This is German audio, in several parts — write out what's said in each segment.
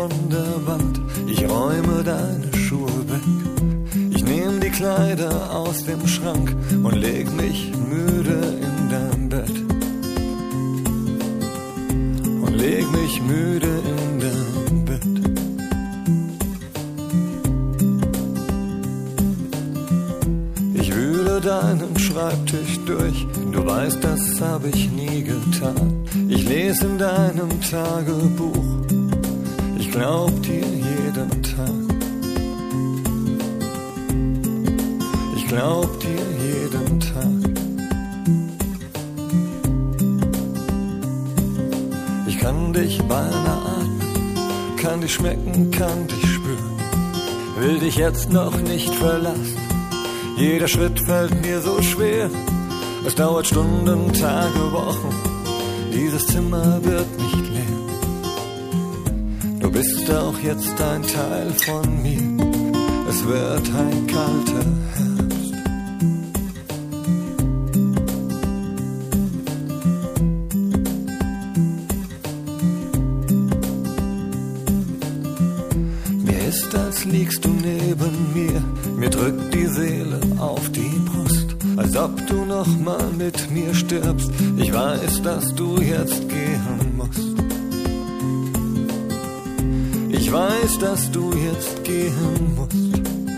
von der Wand, ich räume deine Schuhe weg. Ich nehm die Kleider aus dem Schrank und leg mich müde in dein Bett. Und leg mich müde in dein Bett. Ich wühle deinen Schreibtisch durch, du weißt, das hab ich nie getan. Ich lese in deinem Tagebuch, ich glaub dir jeden Tag. Ich glaub dir jeden Tag. Ich kann dich beinahe atmen, kann dich schmecken, kann dich spüren. Will dich jetzt noch nicht verlassen, jeder Schritt fällt mir so schwer. Es dauert Stunden, Tage, Wochen, dieses Zimmer wird nicht leer. Du bist auch jetzt ein Teil von mir, es wird ein kalter Herbst. Mir ist, als liegst du neben mir, mir drückt die Seele auf die Brust, als ob du noch mal mit mir stirbst. Ich weiß, dass du jetzt gehen musst. Ich weiß, dass du jetzt gehen musst.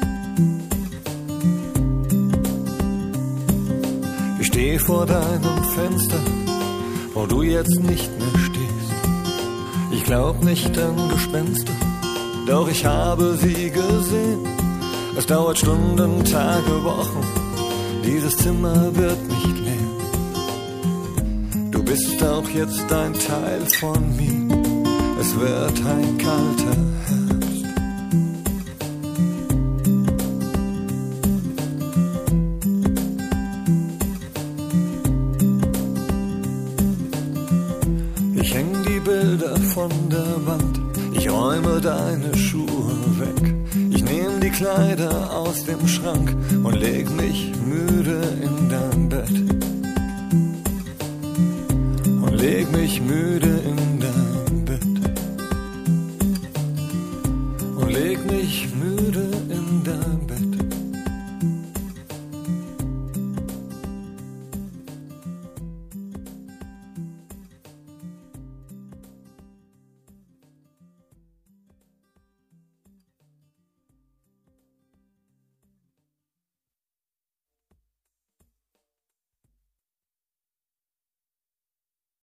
Ich steh vor deinem Fenster, wo du jetzt nicht mehr stehst. Ich glaub nicht an Gespenster, doch ich habe sie gesehen. Es dauert Stunden, Tage, Wochen, dieses Zimmer wird nicht leer. Du bist auch jetzt ein Teil von mir, es wird ein kalter Herbst. Ich häng die Bilder von der Wand, ich räume deine Schuhe weg. Ich nehm die Kleider aus dem Schrank und leg mich müde in dein Bett. Und leg mich müde in dein Bett. Und leg mich müde